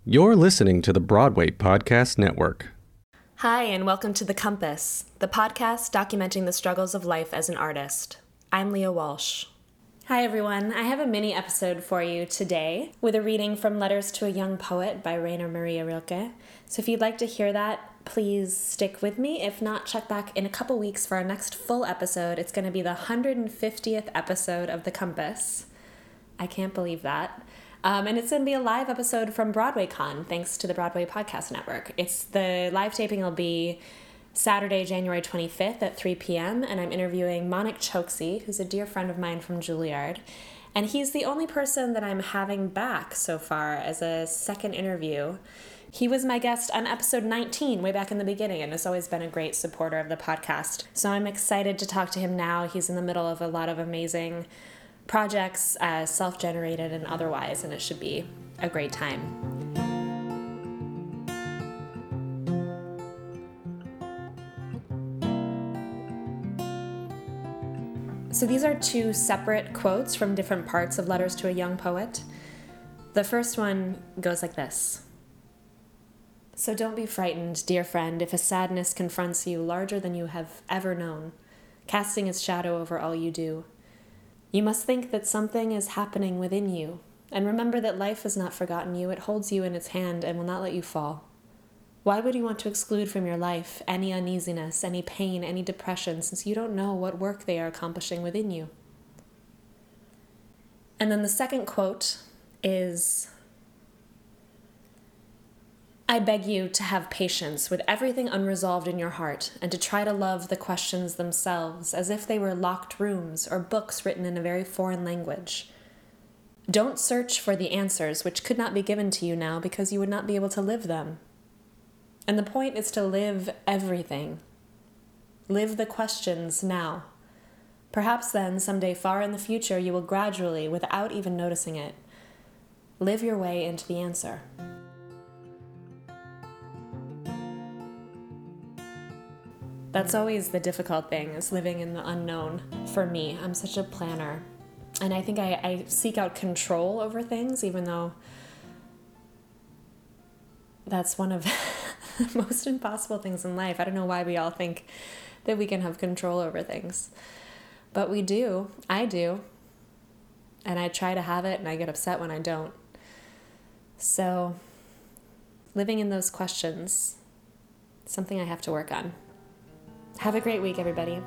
You're listening to the Broadway Podcast Network. Hi, and welcome to The Compass, the podcast documenting the struggles of life as an artist. I'm Leah Walsh. Hi, everyone. I have a mini episode for you today with a reading from Letters to a Young Poet by Rainer Maria Rilke. So if you'd like to hear that, please stick with me. If not, check back in a couple weeks for our next full episode. It's going to be the 150th episode of The Compass. I can't believe that. And it's going to be a live episode from BroadwayCon, thanks to the Broadway Podcast Network. The live taping will be Saturday, January 25th at 3 p.m., and I'm interviewing Monik Choksi, who's a dear friend of mine from Juilliard. And he's the only person that I'm having back so far as a second interview. He was my guest on episode 19, way back in the beginning, and has always been a great supporter of the podcast. So I'm excited to talk to him now. He's in the middle of a lot of amazing projects, self-generated and otherwise, and it should be a great time. So these are two separate quotes from different parts of Letters to a Young Poet. The first one goes like this. So don't be frightened, dear friend, if a sadness confronts you larger than you have ever known, casting its shadow over all you do. You must think that something is happening within you, and remember that life has not forgotten you. It holds you in its hand and will not let you fall. Why would you want to exclude from your life any uneasiness, any pain, any depression, since you don't know what work they are accomplishing within you? And then the second quote is, I beg you to have patience with everything unresolved in your heart and to try to love the questions themselves as if they were locked rooms or books written in a very foreign language. Don't search for the answers which could not be given to you now because you would not be able to live them. And the point is to live everything. Live the questions now. Perhaps then, someday far in the future, you will gradually, without even noticing it, live your way into the answer. That's always the difficult thing, is living in the unknown for me. I'm such a planner. And I think I seek out control over things, even though that's one of the most impossible things in life. I don't know why we all think that we can have control over things. But we do. I do. And I try to have it, and I get upset when I don't. So living in those questions, something I have to work on. Have a great week, everybody.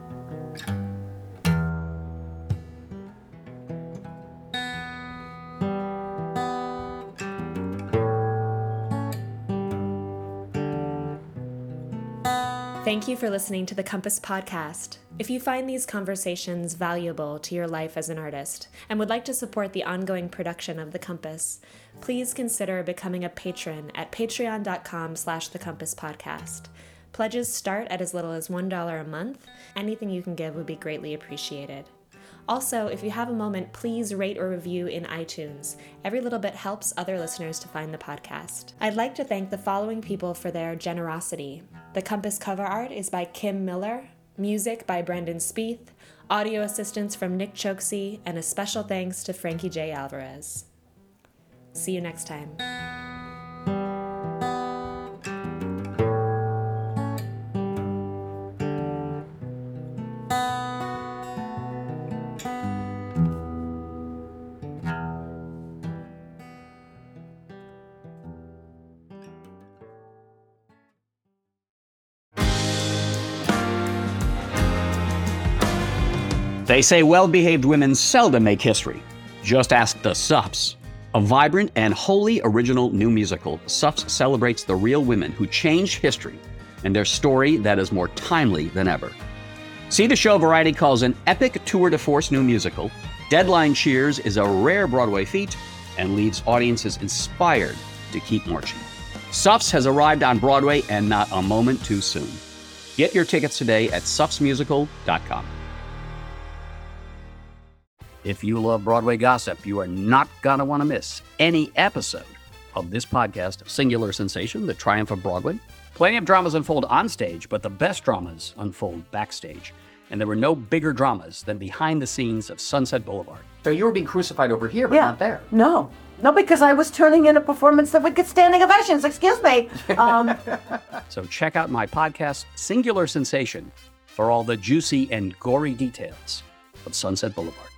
Thank you for listening to the Compass Podcast. If you find these conversations valuable to your life as an artist and would like to support the ongoing production of The Compass, please consider becoming a patron at patreon.com/thecompasspodcast. Pledges start at as little as $1 a month. Anything you can give would be greatly appreciated. Also, if you have a moment, please rate or review in iTunes. Every little bit helps other listeners to find the podcast. I'd like to thank the following people for their generosity. The Compass cover art is by Kim Miller, music by Brendan Spieth, audio assistance from Nick Choksi, and a special thanks to Frankie J. Alvarez. See you next time. They say well-behaved women seldom make history. Just ask the Suffs. A vibrant and wholly original new musical, Suffs celebrates the real women who changed history and their story that is more timely than ever. See the show Variety calls an epic tour de force new musical. Deadline cheers is a rare Broadway feat and leaves audiences inspired to keep marching. Suffs has arrived on Broadway and not a moment too soon. Get your tickets today at suffsmusical.com. If you love Broadway gossip, you are not going to want to miss any episode of this podcast, Singular Sensation, The Triumph of Broadway. Plenty of dramas unfold on stage, but the best dramas unfold backstage. And there were no bigger dramas than behind the scenes of Sunset Boulevard. So you were being crucified over here, but not there. No. No, because I was turning in a performance that would get standing ovations. Excuse me. So check out my podcast, Singular Sensation, for all the juicy and gory details of Sunset Boulevard.